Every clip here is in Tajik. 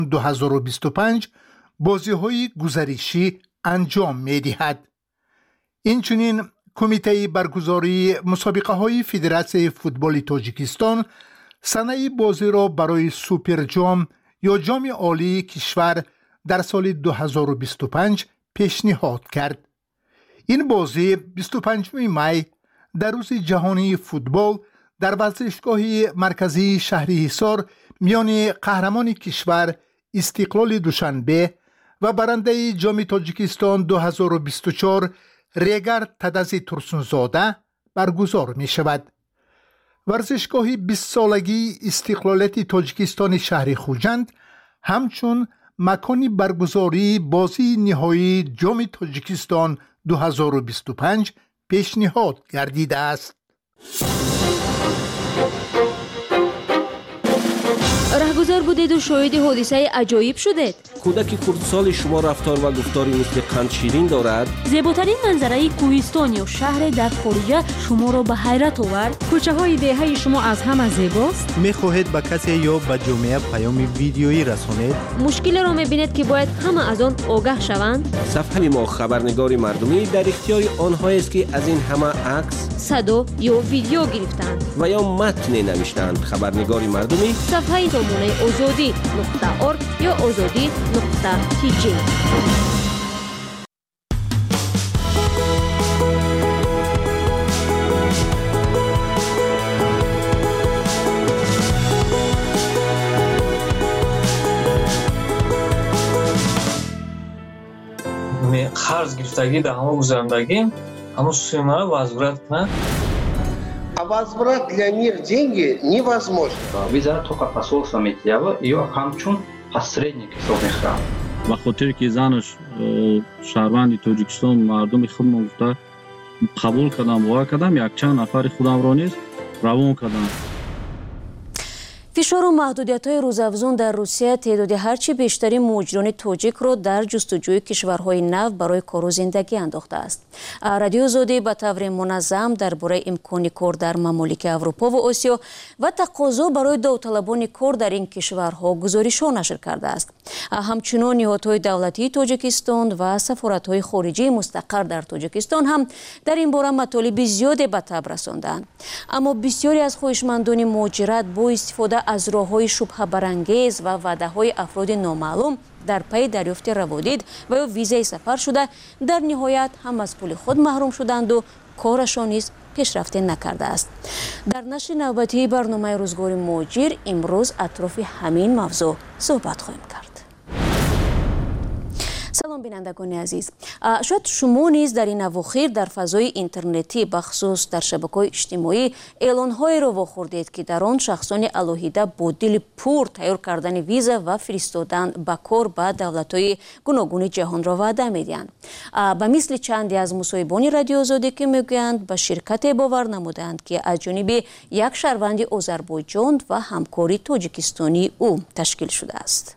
2025 بازی‌های گزارشی انجام می‌دهد. اینچنین کمیته برگزاری مسابقه‌های فدراسیون فوتبال تاجیکستان سنه بازی را برای سوپر جام یا جام عالی کشور در سال 2025 پیشنهاد کرد. این بازی 25 می در روز جهانی فوتبال در ورزشگاه مرکزی شهر حصار میان قهرمان کشور استقلال دوشنبه و برنده جام تاجیکستان 2024 ریگر تدزی ترسونزاده برگزار می شود. ورزشگاه 20 سالگی استقلالیت تاجیکستان شهر خوجند همچون مکان برگزاری بازی نهایی جام تاجیکستان 2025 پیشنهاد گردیده است. رهگذر بودید و شاهد حادثه عجایب شدید. کودک خردسال شما رفتار و گفتاری مثل قند شیرین دارد. زیباترین منظره کوهستان یا شهر در خارج شما را به حیرت آورد. کوچه های دهه شما از همه زیباست. میخواهید به کسی یا به جامعه پیام ویدیویی رسانید؟ مشکل را میبینید که باید همه از آن آگاه شوند. صفحه ما خبرنگار مردمی در اختیار آنهایی است که از این همه عکس، صدا یا ویدیو گرفتند و یا متن نوشتند. خبرنگار مردمی صفحه سامانه azadi.org یا azadi.tg. قرض گرفتگی در همه گذراندگی همه сумма возврат کنه. А возврат для них деньги невозможно. Виза только посольство Медиава ее همچون посредник حساب می‌کنه. به خاطر که زنش شهروند تاجیکستان مردم خودم گفته قبول کردم و کردم یک چند نفر خودم را نیز روان کردم. فشار و محدودیت‌های روزافزون در روسیه تعداد هرچی بیشتری مهاجران تاجیک را در جستجوی کشورهای نو برای کار و زندگی انداخته است. رادیو آزادی به طور منظم درباره امکان کار در ممالک اروپا و آسیا و تقاضا برای داوطلبان کار در این کشورها گزارش‌ها نشر کرده است. همچنین نهادهای دولتی تاجیکستان و سفارت‌های خارجی مستقر در تاجیکستان هم در این باره مطالب زیادی به تب رساندند. اما بسیاری از خواهشمندان مهاجرت با استفاده از راه‌های شبهه برانگیز و وعده‌های افراد نامعلوم در پی دریافت روادید و یا ویزای سفر شده در نهایت هم از پول خود محروم شدند و کارشان نیز پیشرفت نکرده است. در نشر نوبتی برنامه روزگار مهاجر امروز اطراف همین موضوع صحبت خواهیم کرد. سلام بینندگان عزیز، شاید شما نیز در این اواخر در فضای اینترنتی بخصوص در شبکه‌های اجتماعی اعلان‌های را واخوردید که در آن شخصان الهیده با دل پر تیار کردن ویزا و فرستادن به کار به دولت‌های گوناگون جهان را وعده می‌دهند. به مثل چندی از مصاحبان رادیو آزادی که میگویند به شرکت باور نمودند که از جانب یک شهروند آذربایجان و همکاری تاجیکستانی او تشکیل شده است.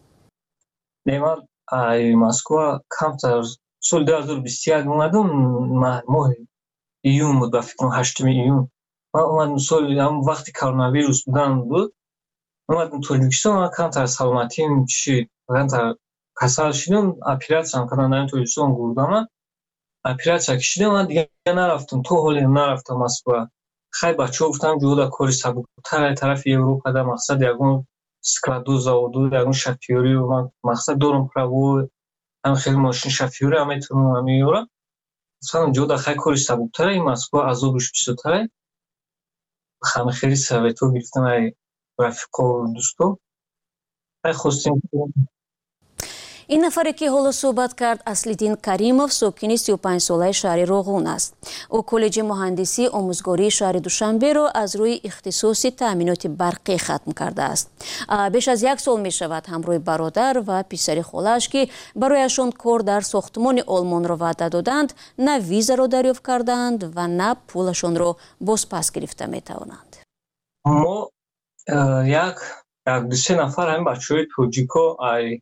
ای مسکو کمتر سال 2021 اومدم ماه ایون بود، فکر کنم 8 ایون اومدم. سال هم وقتی کرونا ویروس بود اومدم تاجیکستان. کمتر سلامتیم چی کمتر کسل شدم. اپراسیون کردن در تاجیکستان گردم. اپراسیون کشیدم دیگه نرفتم. تو حالی نرفتم مسکو. خیلی بچه‌ها گفتم جودا کاری سبک‌تر طرف اروپا در مقصد یگون складу заводу در اون شفیوری و من مقصد دارم پراو هم خیلی ماشین شفیوری هم میتونم هم میورم. مثلا اونجا در خیلی کاری سبک‌تره. این مسکو عذابش بیشتره. همه خیلی سویتو گرفتم ای رفیقا و دوستا. خیلی خواستیم. این نفری که حالا صحبت کرد اصلیدین کریمов ساکن 35 ساله شهر روغون است. او کالج مهندسی آموزگاری شهر دوشنبه را از روی اختصاص تامینات برقی ختم کرده است. بیش از 1 سال می شود همراه برادر و پسر خالش که برایشان کار در ساختمان آلمان را وعده دادند نه ویزا را دریافت کردند و نه پولشان را بازپس گرفته می توانند. ما یک 2-3 نفر هم بچه‌های تاجیکا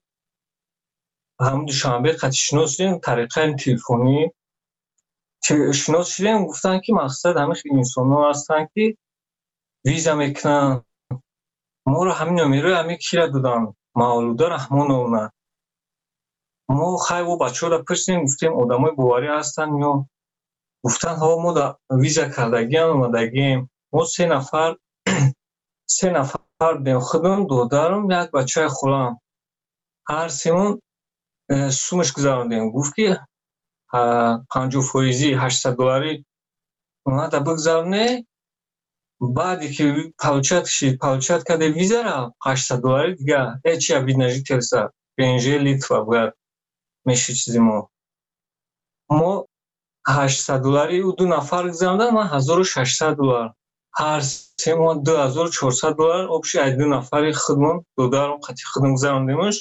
هم دوشنبه قطعی شناس شدیم طریقه تلفنی که شناس شدیم. گفتن که مقصد همه خیلی انسان ها هستن که ویزا میکنن. ما رو همین نمیره همین کی را دادن Мавлуда Раҳмоновна. Мо хайво бачаҳоро пурсидем, гуфтем одамои боварӣ ҳастанд ё? Гуфтанд ҳо мо да виза кардагиам, омадагием. Мо се нафар будем, худам, додарам, як бачаи хӯлам. Ҳар семон сумаш гузарондем. Гуфт ки 50% $800 омада бигзароне. Баъде ки получат карде визара $800 дига ҳеч як вид нажителса. ПНЖ, Литва бояд меши чизи мо. Мо $800 у ду нафар гузарондан, ман $1600. ҳар семон $2400 обши ай ду нафари худмон додарам қати худам гузарондемаш.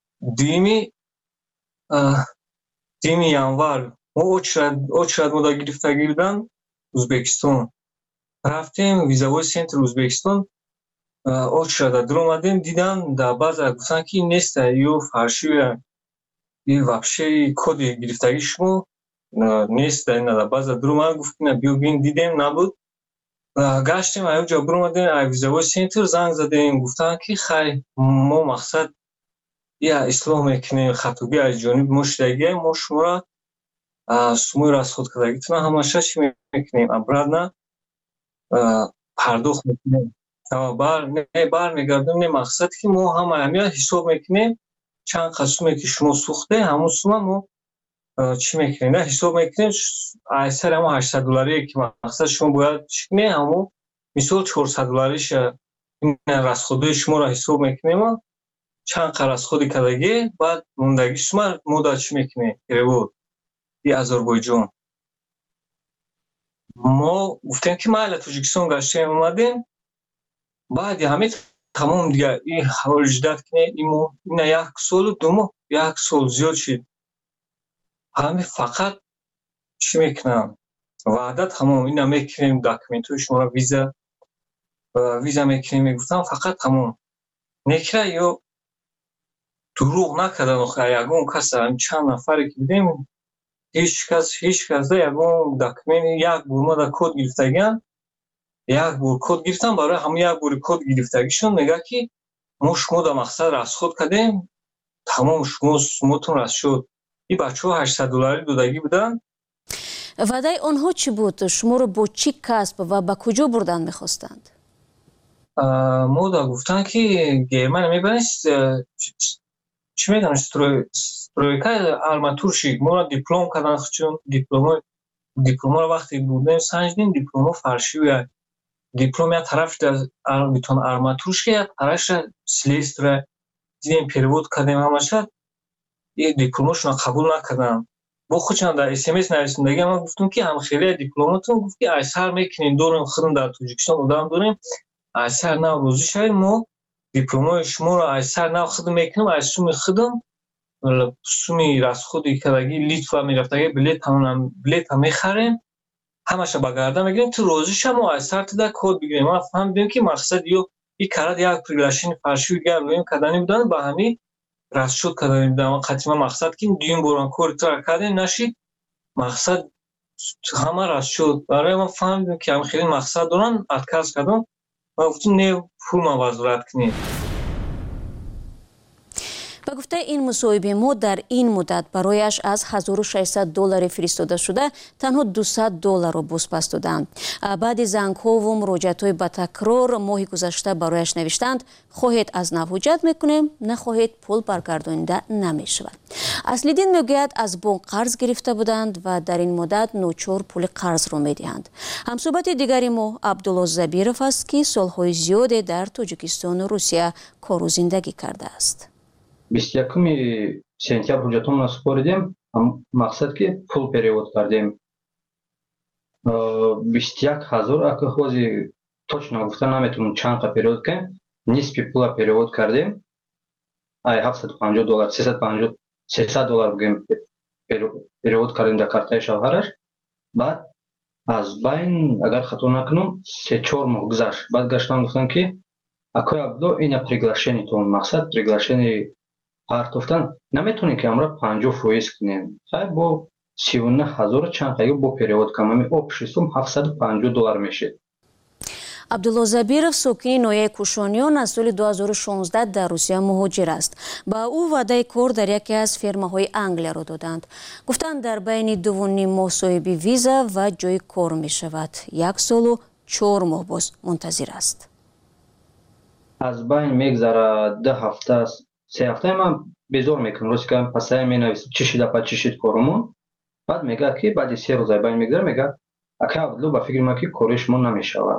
Дими январ мо очрад мода гирифтагӣ будан Ӯзбекистон. Рафтем визавои сентри Ӯзбекистон, очрада дуромадем, дидам дар баъза гуфтанд ки неста ё фаршия ё вообще коди гирифтагии шумо неста. Ина дар баъза дуромад гуфт ина биё бин, дидем набуд. Гаштем аёҷа буромадем, ай визавои сентр занг задем, гуфтанд ки хай мо мақсад я ислоҳ мекунем, хатоги аз ҷониби мо шудагия, мо шуморо сумои расходкардагитона ҳамаша чӣ мекунем, обратно пардохт мекунем. Бармегардонем. Не мақсад ки мо ҳама ҳамия ҳисоб мекунем, чанд қад суме ки шумо сӯхте, ҳамон сума мо чӣ мекунем, на ҳисоб мекунем. Айсар ҳамон $800 ки мақсад шумо бояд чӣ кунем, ҳамон мисол $400-иша расходҳои шуморо ҳисоб мекунем, чанд қад расходи кардагӣ, баъд мондаги сума мо дар чӣ мекунем, перевод и Озарбойҷон. Мо гуфтем ки майли Тоҷикистон гаштем омадем. Баъди ҳамин тамом дига ин ҳаволи ҷидат ки ина як солу ду моҳ, як сол зиёд шид. Ҳамин фақат чӣ мекунам, ваъда тамом, ина мекунем документҳои шуморо, виза мекунем, мегуфтам фақат тамом. Некра ё дурӯғ накардан, охир ягон кас чанд нафаре ки будем, ҳеҷ кас ягон документ, як бор мо да код гирифтагиам, як бор код гирифтам, барои ҳамин як бори код гирифтагишон мега ки мо шумо да мақсад расход кардем, тамом шумо суматон рас шуд. И бачаҳо $800 додагӣ буданд. ваъдаи онҳо чӣ буд? Шуморо бо чӣ касб ва ба куҷо бурдан мехостанд? Мо да гуфтанд ки Германия мебаред, чӣ мегӯянд, стройка арматурщик. Моро диплом кардан, чун дипломро вақте бурдем санҷидем, дипломо фаршивия. Диплом як тараф битон арматурщик, як тарафша слесаря. Дидем перевод кардем ҳамаша, и дипломошона қабул накардам. Бо худшон дар SMS нависондаги ман гуфтам ки ҳамхелия дипломатон, гуфт ки айсар мекунем, дорем, худам дар Тоҷикистон одам дорем, айсар нав розӣ шавед, мо дипломои шуморо айсар нав худам мекунем, аз суми худам, суми расходи кардагӣ Литва мерафтаги билета мехарем, ҳамаша ба гарда мегирем. Ту розӣ ша, мо айсар туда код бигирем. Ман фаҳмидем ки мақсад ё и карад як приглашени фаршиви дигар роем кардани будан, ба ҳамин расшуд кардани будан. Қатима мақсад ки дуюм боран кори тура кардем нашид, мақсад ҳама расшуд. Барои ман фаҳмидем ки ҳамин хеле мақсад доран, отказ кардам. Ман гуфтам не пулма вазорат кунем. ба гуфтаи ин мусоҳиби мо, дар ин муддат барояш аз $1600 фиристода шуда, танҳо $200 бозпас доданд. баъди зангҳову муроҷиатҳои ба такрор моҳи гузашта барояш навиштанд: хоҳед аз нав ҳуҷҷат мекунем, нахоҳед пул баргардонида намешавад. Аслиддин мегӯяд аз бонк қарз гирифта буданд ва дар ин муддат ночор пули қарзро медиҳанд. ҳамсӯҳбати дигари мо Абдулло Забиров аст, ки солҳои зиёде дар Тоҷикистону Русия кору зиндагӣ кардааст. 21 сентябр ҳуҷҷатомро супоридем. Мақсад ки пул перевод кардем. 21,000, ака ҳози точно гуфта наметавонам чанд қа перевод кунем. Нисфи пула перевод кардем. ай $750, $300 бигем перевод кардем дар картаи шавҳараш. баъд аз байн, агар хато накунам, 3-4 моҳ гузашт. баъд гаштам гуфтам ки акои Абдулло, ина приглашениятон, мақсад приглашени партофтан наметонем ки амра 50% кунем. Хай бо 39,000 чанд қайгӣ бо перевод кам, ами общий сум $750 мешед. عبدالله زبیرов ساکن ناحیه کوشانیان از سال 2016 در روسیه مهاجر است. با او وعده کار در یکی از فرماهای انگلیس را دادند. گفتند در بین 2.5 ماه صاحب ویزا و جای کار می شود. 1 سال و 4 ماه باز منتظر است. از بین میگذره 2 هفته 3 هفته من بیزار میکنم. روزی که پسای می نویسم چی شد کارمون. بعد میگه که بعد 3 روز بین میگذره میگه اکه عبدالله با فکر ما که کارشمون نمیشود.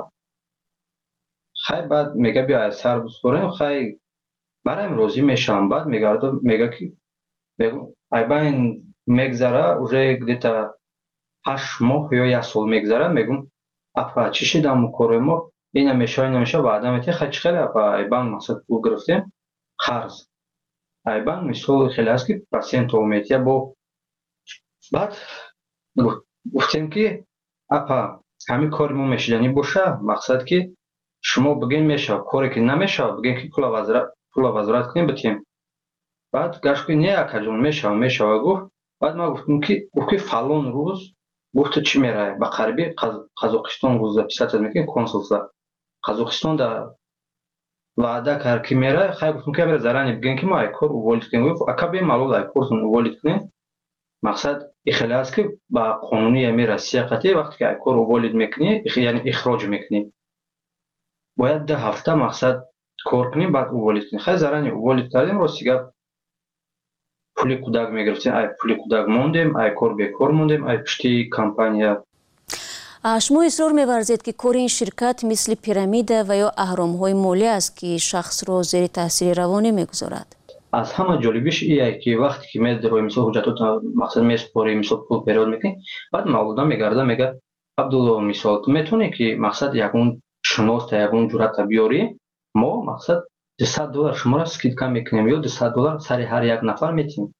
خیلی بعد میگه بیا سر بسپریم خیلی برایم روزی میشم. بعد میگه که ای بین میگذره اوزه گدیتا 8 ماه یا 1 سال میگذره. میگم اپا چی شدم کار ما این نمیشه وعده میتی خیلی اپا ای بین مقصد پول گرفتیم خرز ای بین مثال خیلی هست که پرسنت اومیتیه با بعد گفتیم که اپا همین کاری ما میشدنی باشه مقصد که شما بگین میشه کاری که نمیشه بگین که پول وزارت کنیم بتیم. بعد گشت که نه اکا جون میشه گفت. بعد ما گفتم که فلان روز گفت چی میره با قربی قزاقستان روز پیشت میکنیم کنسولسا قزاقستان در وعده کرد که میره. خیلی گفتم که بره زرانی بگین که ما ای کار اوالید کنیم. گفت اکا بیم مالول ای کارتون اوالید کنیم. مقصد خیلی است که با قانونی امیر سیاقتی وقتی که ای کار اوالید میکنی یعنی اخراج میکنی باید 2 هفته مقصد کار کنیم بعد اوالید کنیم. خیلی زرانی اوالید کردیم روسیگه پولی کودک میگرفتیم ای پولی کودک موندیم ای کار بیکار موندیم ای پشتی کمپانیا. شما اصرار می‌ورزید که کار این شرکت مثل پیرامید و یا اهرام‌های مالی است که شخص را زیر تاثیر روانی میگذارد. از همه جالبیش اینه که وقتی که میدروی مثل حجتات مقصد میسپاری مثل پول پیرود میکنی بعد مولدا میگرده میگه عبدالله مثال تو میتونی که مقصد یکون شناخت یکون جرأت بیاری ما مقصد $200 شما را اسکیدکا میکنیم یا $200 سر هر یک نفر میتیم.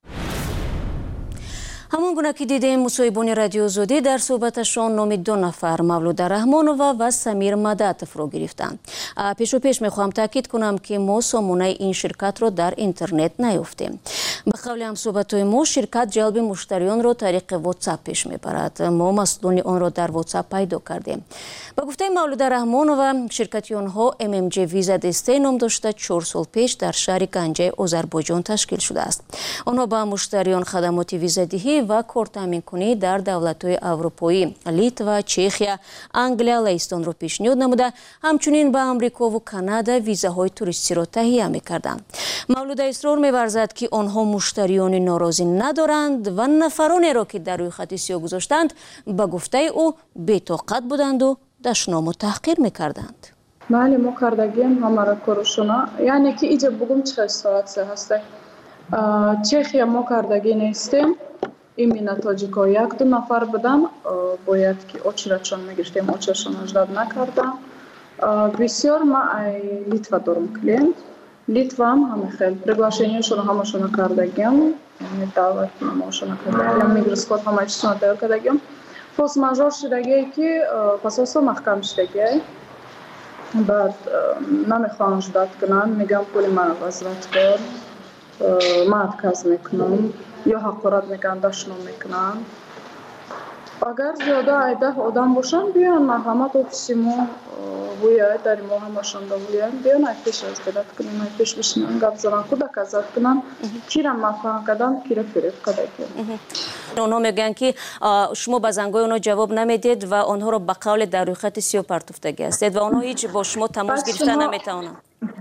همون گونه که دیدیم مصاحبان رادیو زودی در صحبتشان نام 2 نفر مولود رحمانووا و سمیر مداتف را گرفتند. پیش میخواهم تاکید کنم که ما سامانه این شرکت را در اینترنت نیافتیم. به قول هم صحبت‌های ما شرکت جلب مشتریان را طریق واتساپ پیش میبرد. ما مسئولان آن را در واتساپ پیدا کردیم. به گفته مولود رحمانووا شرکت آنها MMG ویزا دسته نام داشته 4 سال پیش در شهر گنجه آذربایجان تشکیل شده است. آنها به مشتریان خدمات ویزادهی و کار تامین کنی در دولت‌های اروپایی لیتوا، چخیا، انگلیا، لهستان را پیشنهاد نموده همچنین به آمریکا و کانادا ویزاهای توریستی را تهیه می‌کردند. مولود اصرار می‌ورزد که آنها مشتریان ناراضی ندارند و نفرانی را که در روی خط سیاه گذاشتند به گفته او بی‌طاقت بودند و دشنام و تحقیر می‌کردند. بله ما کردگیم همه کارشونا یعنی که اینجا بگم چه ساعت هسته چخیا ما کردگی نیستیم ایمینا تاجیکا 1-2 نفر بودن باید که اوچراشون میگشتیم اوچراشون اجداد نکردم. بسیار ما ای لیتوا دارم کلینت لیتوا هم خیلی приглашениشون همشون کردگیم دعوت نماشون کردگیم میگرسکوت همه چیزون دار کردگیم فوس ماجور شدگی که پاسوسو محکم شدگی بعد نمیخوان جداد کنن میگم پولی من وزارت کار من اتکاز میکنم یا حقارت میکنن دشنام میکنن. اگر زیاده 10 آدم باشن بیان محکمه اوفیسی ما ویای در ما همشون دویان بیان پیش از گرد کنیم پیش بشنن گپ زنن کودک ازت کنن کیرم مفاهیم کردن کیره فریب کردن. اونا میگن که شما به زنگای اونا جواب نمیدید و آنها رو به قول در روی خط سیاه پرتفتگی هستید و آنها هیچ با شما تماس گرفتن نمیتونن.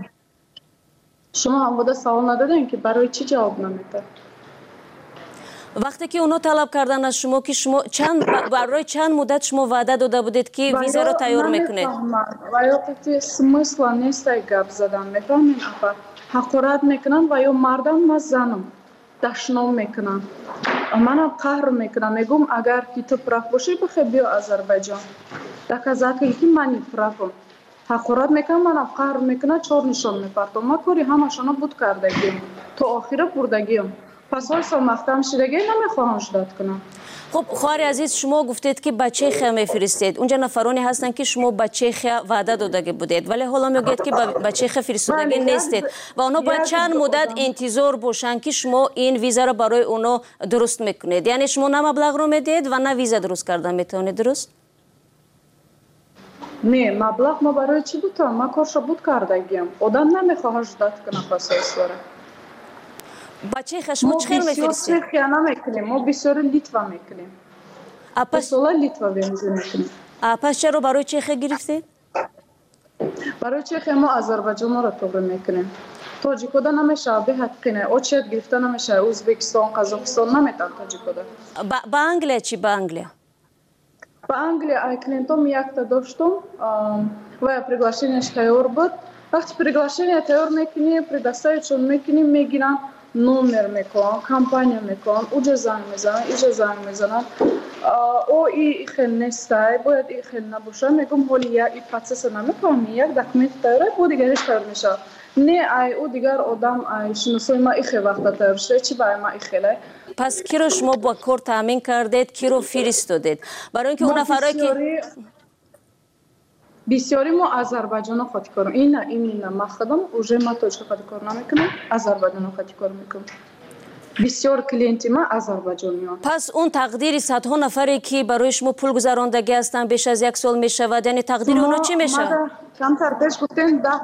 شما هم بوده سوال ندادین که برای چی جواب نمیده؟ وقتی که اونا طلب کردن از شما که شما برای چند مدت شما وعده داده بودید که ویزا رو تیار میکنید؟ و یا قطعی سمسل نیست گپ زدن میفهمین اپا حقارت میکنن و یا مردم ما زنم دشنام میکنن منم قهر میکنم میگم اگر که تو پراف باشی بخی بیا آذربایجان دکازاتی که منی پرافم حقارت میکنم منم قهر میکنم 4 نشان میپرتم ما کاری همشون بود کردگیم تو آخره بردگیم پس های سال محکم شدگی نمیخواهم جداد کنم. خب خواهر عزیز شما گفتید که به چخیا میفرستید اونجا نفرانی هستن که شما به چخیا وعده داده بودید ولی حالا میگید که به چخیا فرستادگی نیستید و اونا باید چند مدت انتظار باشن که شما این ویزا رو برای اونا درست میکنید یعنی شما نه مبلغ رو میدید و نه ویزا درست کردن میتونید درست؟ نه مبلغ ما برای چی بود؟ ما کارشو بود کردگیم. آدم نمیخواه جدت کنه پس واره. بچه خشم چه خیلی میفرستی؟ ما بسیار نمیکنیم. ما بسیار لیتوا میکنیم. اصلا لیتوا بنزین میکنیم. پس چرا برای چه گرفتید؟ برای چه ما آذربایجان رو توبه میکنیم. تاجیکودا نمیشه به حقینه. اوچت گرفته نمیشه. ازبکستان، قزاقستان نمیتن تاجیکودا. با انگلیه چی با انگلیه؟ با انگلیه کلینتون یک تا داشتم و приглашенияш تیار بود. وقتی приглашение تیار میکنی предоставичون میکنی میگیرن номер میکنن کمپانی میکنن اونجا زنگ میزنن اینجا زنگ میزنن او این خیلی نیسته باید این خیلی نباشه میگم حالی این پروسس نمیکنم یک دکمنت تیاره بود دیگرش تیار میشه نه ای او دیگر آدم ای شناسای ما خیلی وقت تیار شده چی برای ما خیلی پس کی رو شما با کار تامین کردید کی رو فرستادید برای اینکه اون نفرایی که بسیاری ما آذربایجان خاطی کارم این ما خودم اوجه ما توجه خاطی کار نمیکنم آذربایجان خاطی کار میکنم بسیار کلینتی ما آذربایجانیان پس اون تقدیر صدها نفری که برای شما پول گذراندگی هستن بیش از یک سال میشود یعنی تقدیر اونا چی میشه کمتر پیش گفتن 10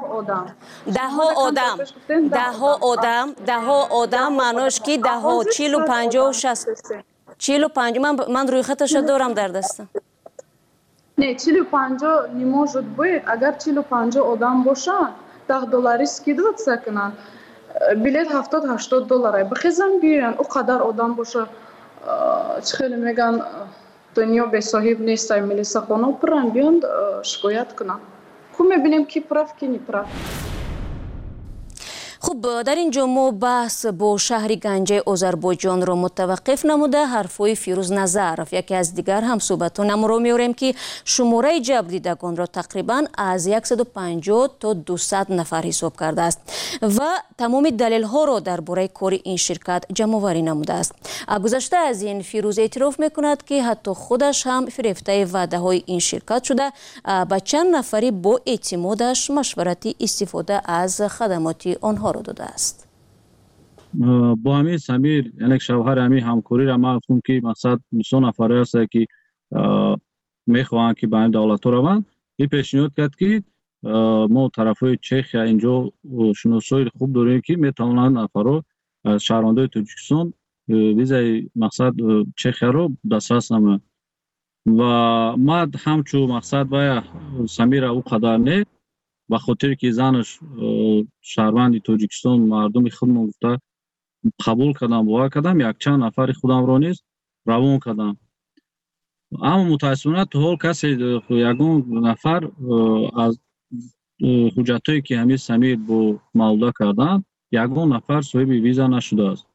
آدم معناش که 10 40 و 50 و 60 45 من روی خطش دارم در دستم نه 45 نموجود باید اگر 45 آدم باشن $10 скидывать کنن بلیت 70-80 دلاره بخیزن بیان او قدر آدم باشه چه خیلی میگن دنیا به صاحب نیست ملیسا خانه پرن بیان شکایت کنن خب میبینیم کی پرف کی نپرف خب در اینجا ما بحث با شهر گنجه آذربایجان را متوقف نموده حرفای فیروز نظرف یکی از دیگر هم صحبتان را میاریم که شماره جبر دیدگان را تقریبا از 150 تا 200 نفر حساب کرده است و تمام دلیل ها را درباره کار این شرکت جمع آوری نموده است. گذشته از این فیروز اعتراف میکند که حتی خودش هم فریفته وعده های این شرکت شده با چند نفری با اعتمادش مشورتی استفاده از خدمات آنها را داده است. با همین سمیر یعنی شوهر همین همکاری را ما گفتم که مقصد 200 نفره است که میخواهند که به این دولت روند این پیشنهاد کرد که ما طرفای چخیا اینجا شناسایی خوب داریم که میتوانند نفرا از شهروندان تاجیکستان ویزای مقصد چخیا رو دسترس نمایند و ما همچون مقصد و سمیر او قدر نه به خاطر که زنش شهروند تاجیکستان مردم خودم گفته قبول کردم باور کردم یک چند نفر خودم را نیز روان کردم اما متاسفانه تو حال کسی یگان نفر از حجتایی که همین سمیر با معامله کردن یگان نفر صاحب ویزا نشده است.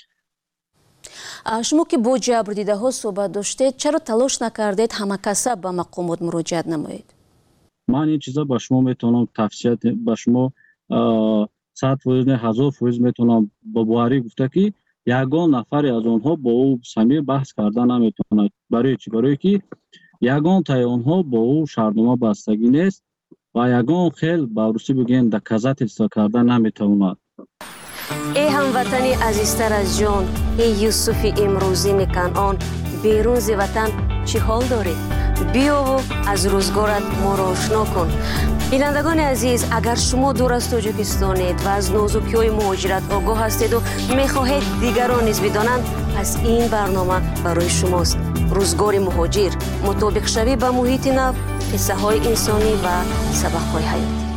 شما که با جبر دیده ها صحبت داشتید چرا تلاش نکردید همه کسب به مقامات مراجعت نمایید؟ من این چیزا با شما میتونم تفصیلات با شما 100% 1000% میتونم با بواری گفته که یگان نفر از آنها با او سمیر بحث کردن نمیتونه. برای چی؟ برای که یگان تای آنها با او شرطنامه بستگی نیست و یگان خیل با روسی بگین دکازات اجرا کردن نمیتونه. ای هموطنی عزیزتر از جان ای یوسف امروزی کنعان بیرون ز وطن چی حال دارید؟ بیا و از روزگارت ما را آشنا کن. بینندگان عزیز اگر شما دور از تاجیکستانید و از نازکی‌های مهاجرت آگاه هستید و میخواهید دیگران نیز بدانند پس این برنامه برای شماست. روزگار مهاجر مطابق شوی به محیط نو قصه های انسانی و سبق های حیاتی.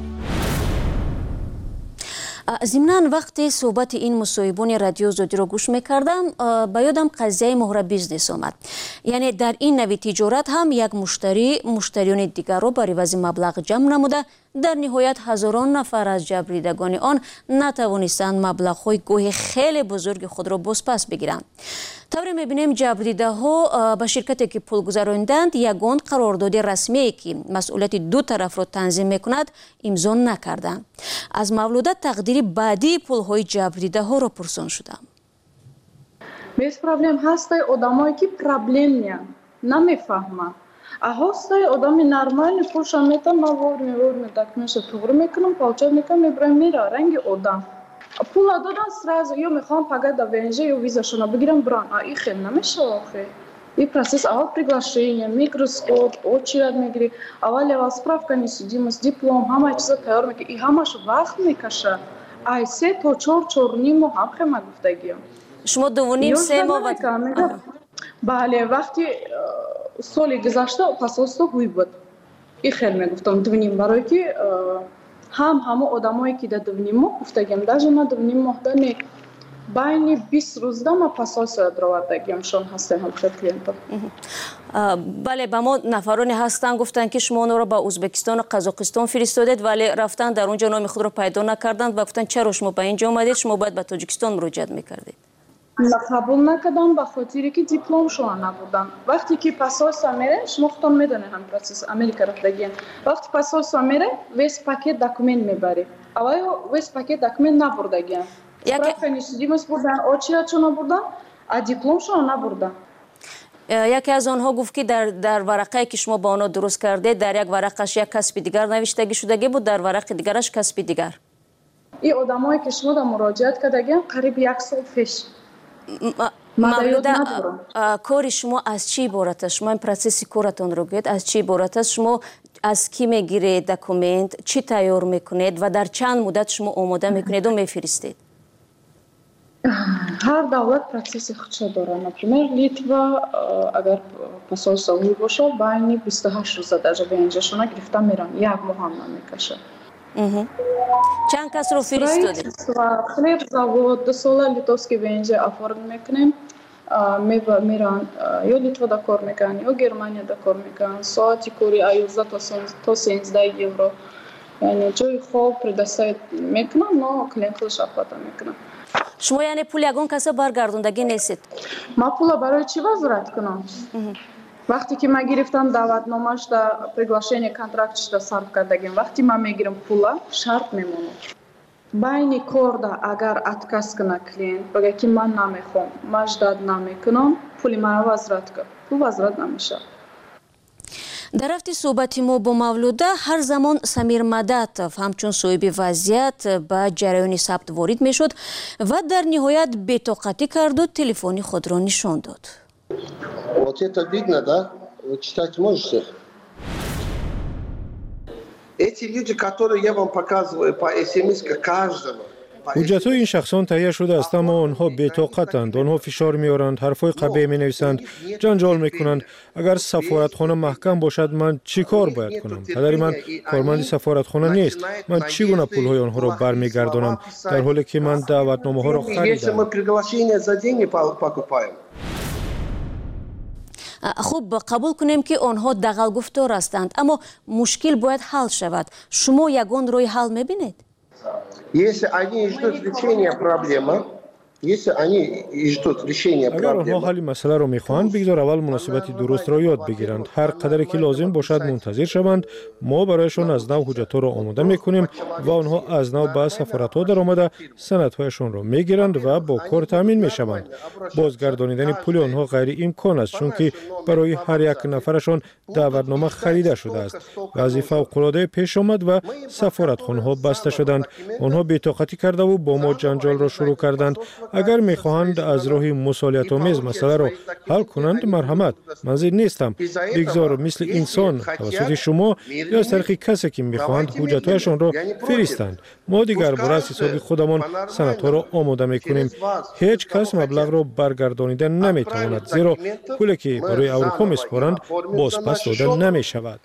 ضمناً وقتی صحبت این مصاحبان رادیو زودی رو گوش میکردم به یادم قضیه مهر بیزنس آمد. یعنی در این نوع تجارت هم یک مشتریان دیگر رو برای عوض مبلغ جمع نموده در نهایت هزاران نفر از جبریدگان آن نتوانستند مبلغ‌های گوهی خیلی بزرگ خود را بازپس بگیرند. طوری می‌بینیم جبریده ها به شرکتی که پول گذراندند یگان قرارداد رسمی که مسئولیت دو طرف را تنظیم میکند امضا نکردند. از مولوده تقدیر بعدی پول‌های جبریده ها را پرسان شدم. بیس پرابلم هست آدمایی که پرابلم نمیفهمند. هستای آدمی نرمال پولشان میتن ما ور دکمنش توغر میکنم پالچه میکنم میبرم میره رنگ آدم پول دادن سراز یا میخوام پگه دا ونجه یا ویزاشون بگیرم بران این خیلی نمیشه آخه И процесс авал приглашение, микроскоп, очередь мегири, авал левал справка несудимость, диплом, ҳамаи чиза тайёр мекунӣ. И ҳамаш вақт мекаша. Ай 3 то 4 мо ҳам хема гуфтагиём. шумо 2.5-3 моҳ бале вақти соли гузашта посольство ҳуй буд. И хел мегуфтам 2.5 барое ки ҳамо одамое ки да 2.5 моҳ гуфтагиём, даже на 2.5 моҳ да не байни 20 рӯзда ма посольство дровардагиём шон ҳастем ҳамчо клиентам. бале ба мо нафароне ҳастанд гуфтанд ки шумо онро ба Узбекистону Қазоқистон фиристодед, вале рафтанд дар онҷо номи худро пайдо накарданд ва гуфтанд чаро шумо ба инҷо омадед, шумо бояд ба Тоҷикистон муроҷиат мекардед. қабул накардам ба хотире ки дипломшона набудам. Вақте ки посольство мере, шумо худтон медонед ҳам процесс Америка рафтагиен. Вақте посольство мере, вес пакет документ мебари. Аввал вес пакет документ набурдагиен. Справка несудимост бурдан, очередшона бурдан, а дипломшона набурдан. яке аз онҳо гуфт ки дар варақае ки шумо ба онҳо дуруст кардед, дар як варақаш як касби дигар навиштагӣ шудагӣ буд, дар варақи дигараш касби дигар. И одамое ки шумо да муроҷиат кардагиен қариб 1 сол пеш. мавлуда кори шумо аз чӣ иборат аст? Шумо ин процесси коратонро гӯед аз чӣ иборат аст? Шумо аз кӣ мегиред документ, чӣ тайёр мекунед ва дар чанд муддат шумо омода мекунеду мефиристед? ҳар давлат процесси худшо дорад. Например, Литва агар посольство ҳуй бошад, байни 28 рӯза даже ба инҷошона гирифта мерам, 1 моҳ ҳам намекашад. чанд касро фиристодед? хлеб завод 2 сола литовски венҷа оформ мекунем, меран ё Литвада кор мекунанд, ё Германияда кор мекунанд. Соати кори 11 то 17 евро. Яъне ҷои хоб предоставит мекунам, но клиент худаш оплата мекунад. шумо яъне пул ягон каса баргардондагӣ нестед? Ма пула барои чӣ возврат кунам? вақте ки ман гирифтам даъватномашда приглашение контрактшда сарф кардагим, вақте ман мегирам пула шарт мемонад. байни корда агар отказ куна клиент, бага ки ман намехоҳам, ман ждат намекунам, пули мара возврат кун. Пул возврат намешавад. дар рафти суҳбати мо бо Мавлуда ҳар замон Самир Мадатов ҳамчун соҳиби вазъият ба ҷараёни сабт ворид мешуд ва дар ниҳоят бетоқатӣ карду телефони худро нишон дод. Вот это видно, да? Вы читать можете? Эти люди, которые я вам показываю по СМС каждого. ҳуҷҷатҳои ин шахсон таҳия шудааст, аммо онҳо бетоқатанд, онҳо фишор меоранд, ҳарфҳои қабеҳ менависанд, ҷанҷол мекунанд. агар сафоратхона маҳкам бошад, ман чӣ кор бояд кунам? падари ман корманди сафоратхона нест. ман чӣ гуна пулҳои онҳоро бармегардонам, дар ҳоле ки ман даъватномаҳоро харидам? хуб, қабул кунем ки онҳо дағалгуфтор ҳастанд, аммо мушкил бояд ҳал шавад. шумо ягон роҳи ҳал мебинед? Если они ждут решения проблемы, агар онҳо ҳалли масъаларо мехоҳанд, бигзор аввал муносибати дурустро ёд бигиранд. ҳар қадаре ки лозим бошад мунтазир шаванд. мо барояшон аз нав ҳуҷҷатҳоро омода мекунем ва онҳо аз нав ба сафоратҳо даромада санадҳояшонро мегиранд ва бо кор таъмин мешаванд. бозгардонидани пули онҳо ғайриимкон аст, чунки барои ҳар як нафарашон даъватнома харида шудааст. вазъи фавқулодае пеш омад ва сафоратхонаҳо баста шуданд. онҳо бетоқатӣ кардаву бо мо ҷанҷолро шурӯъ карданд. агар мехоҳанд аз роҳи мусолиятомез масъаларо ҳал кунанд, марҳамат, ман зид нестам. бигзор мисли инсон тавассути шумо ё аз тариқи касе ки мехоҳанд ҳуҷҷатҳояшонро фиристанд. мо дигар бора аз ҳисоби худамон санадҳоро омода мекунем. ҳеҷ кас маблағро баргардонида наметавонад, зеро пуле ки барои аврупо месупоранд бозпас дода намешавад.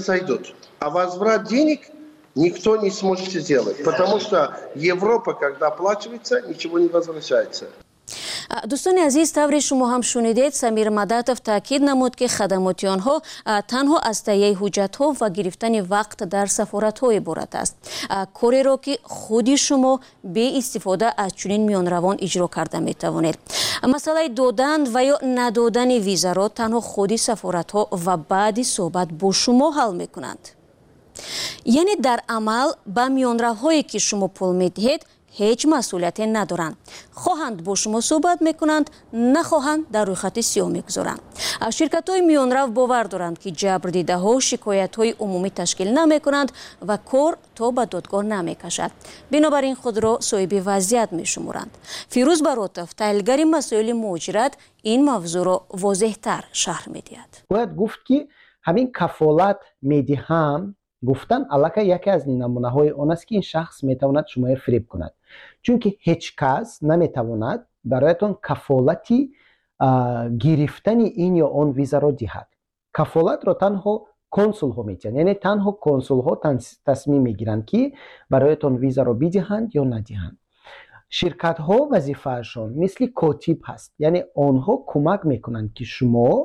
Никто не сможет сделать, потому что Европа, когда оплачивается, ничего не возвращается. дӯстони азиз, тавре шумо ҳам шунидед, Самир Мадатов таъкид намуд ки хадамоти онҳо танҳо аз таҳияи ҳуҷҷатҳо ва гирифтани вақт дар сафоратҳо иборат аст. кореро ки худи шумо беистифода аз чунин миёнравон иҷро карда метавонед. масъалаи додан ва ё надодани визаро танҳо худи сафоратҳо ва баъди суҳбат бо шумо ҳал мекунанд. яъне дар амал ба миёнравҳое ки шумо пул медиҳед هیچ مسئولیتی ندارند. خواهند با شما صحبت میکنند، نخواهند در روی خط سیاه میگذارند. شرکت‌های میانرو باور دارند که جبر دیده‌ها شکایت‌های عمومی تشکیل نمی‌کنند و کار تا به دادگاه نمی‌کشد. بنابراین خود را صاحب وضعیت می‌شمارند. فیروز براتف، تحلیلگر مسائل مهاجرت، این موضوع را واضح‌تر شرح می‌دهد. باید گفت که همین کفالت میدهم گفتن علاقه یکی از نمونه‌های آن است که این شخص میتواند شما را فریب کند، چون که هیچ کس نمیتواند برایتان کفالتی گرفتن این یا آن ویزا را دهد. کفالت را تنها کنسول ها میتونن، یعنی تنها کنسول ها تصمیم میگیرند که برایتان ویزا را بدهند یا ندهند. شرکت ها وظیفه‌شان مثل کاتب هست، یعنی آنها کمک میکنند که شما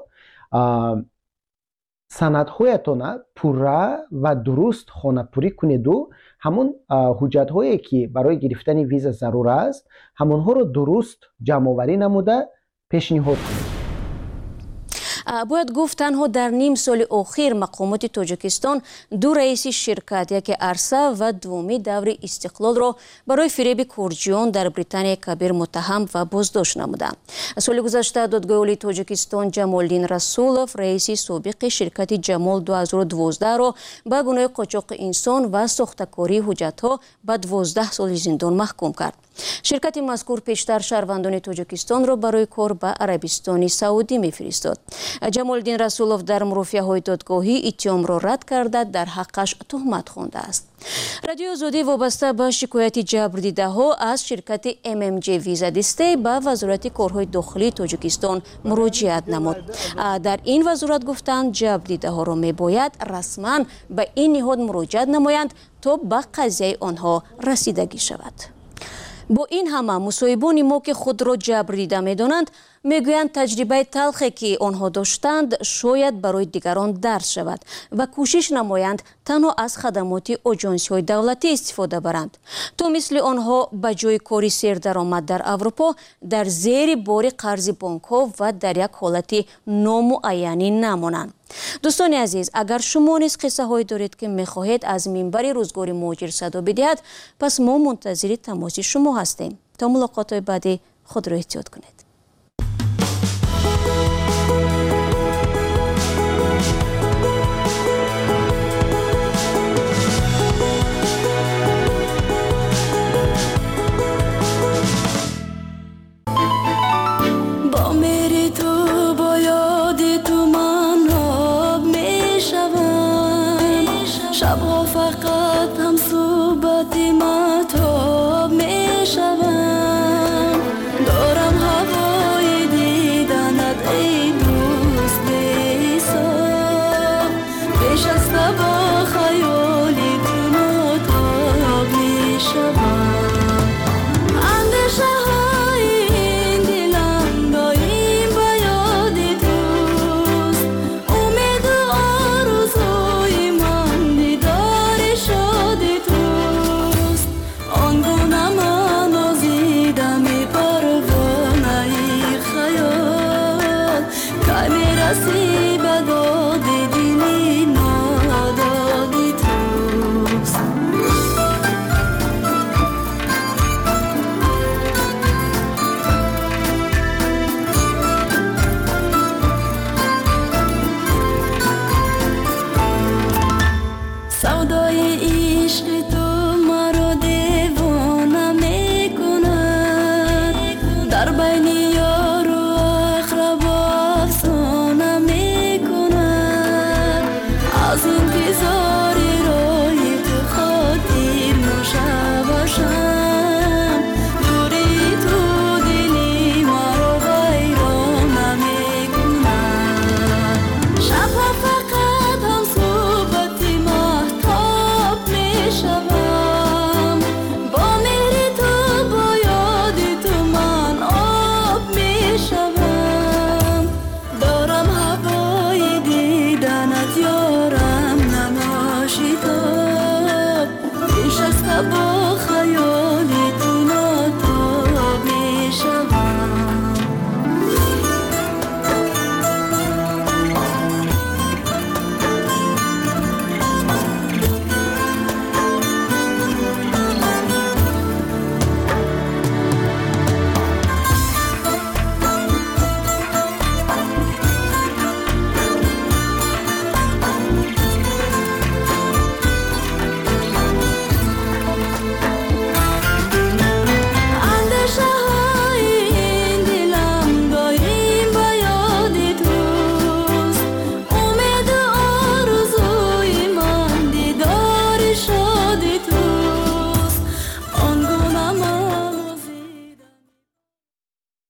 سندهایتان پوره و درست خانه‌پوری کنید و همون حجت هایی که برای گرفتن ویزا ضرور است همونها را درست جمع آوری نموده پیشنهاد کنید. باید گفت تنها در نیم سال اخیر مقامات تاجیکستان دو رئیس شرکت، یک عرصه و دومی دور استقلال را برای فریب کورجیان در بریتانیا کبیر متهم و بازداشت نمودند. سال گذشته دادگاه عالی تاجیکستان جمالدین رسولوف رئیس سابق شرکت جمال 2012 را به گناه قاچاق انسان و ساخته‌کاری حجت‌ها به 12 سال زندان محکوم کرد. شرکت مذکور پیشتر شهروندان تاجیکستان را برای کار به عربستان سعودی می‌فرستاد. جمالدین رسولوف در مرافعه‌های دادگاهی اتهام را رد کرده در حقش تهمت خوانده است. رادیو آزادی وابسته به شکایت جبر دیده‌ها از شرکت MMG ویزا دسته به وزارت کارهای داخلی تاجیکستان مراجعت نمود. در این وزارت گفتند جبر دیده‌ها را می‌باید رسما به این نهاد مراجعت نمایند تا به قضیه آنها رسیدگی شود. با این همه مصاحبان ما که خود را جبر دیده می‌دانند میگویند تجربه تلخی که آنها داشتند شاید برای دیگران درس شود و کوشش نمایند تنها از خدمات آژانس‌های دولتی استفاده برند تا مثل آنها به جای کاری سردرآمد در اروپا در زیر بار قرض بانک‌ها و در یک حالت نامعینی نمانند. دوستان عزیز، اگر شما نیز قصه هایی دارید که می‌خواهید از منبر روزگار مهاجر صدا بدهید، پس ما منتظر تماس شما هستیم. تا ملاقات بعدی خود را احتیاط کنید.